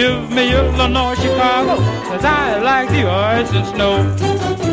Give me Illinois, Chicago, 'cause I like the ice and snow.